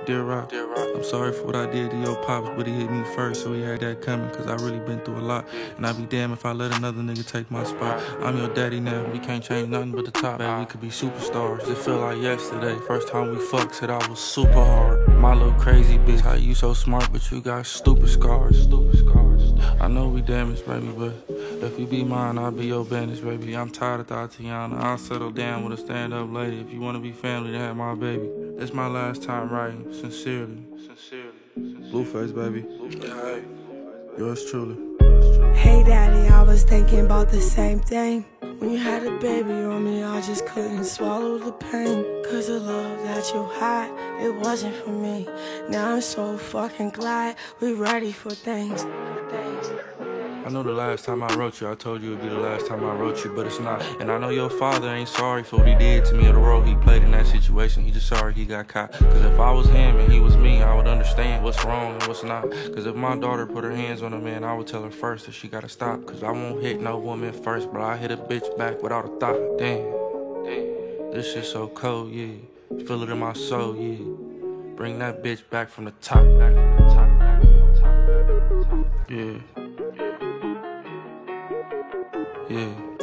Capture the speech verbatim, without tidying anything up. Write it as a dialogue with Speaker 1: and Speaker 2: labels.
Speaker 1: Dear Rock,
Speaker 2: Dear Rock,
Speaker 1: I'm sorry for what I did to your pops, but he hit me first, so he had that coming, cause I really been through a lot. And I'd be damned if I let another nigga take my spot. I'm your daddy now, we can't change nothing but the top. Man, we could be superstars. It feel like yesterday, first time we fucked, said I was super hard. My little crazy bitch, how you so smart, but you got stupid scars. Stupid scars. I know we damaged, baby, but if you be mine, I'll be your bandage, baby. I'm tired of Tatiana. I'll settle down with a stand-up lady. If you wanna be family, then have my baby. It's my last time writing, sincerely. Sincerely. Blueface, baby.
Speaker 2: yeah,
Speaker 1: Yours truly.
Speaker 3: Hey daddy, I was thinking about the same thing. When you had a baby on me, I just couldn't swallow the pain. Cause the love that you had, it wasn't for me. Now I'm so fucking glad we ready for things.
Speaker 1: I know the last time I wrote you, I told you it'd be the last time I wrote you, but it's not. And I know your father ain't sorry for what he did to me or the role he played in that situation. He just sorry he got caught. Cause if I was him and he was me, I would understand what's wrong and what's not. Cause if my daughter put her hands on a man, I would tell her first that she gotta stop. Cause I won't hit no woman first, but I hit a bitch back without a thought. Damn, damn, this shit so cold, yeah. Feel it in my soul, yeah. Bring that bitch back from the top. Yeah. Yeah.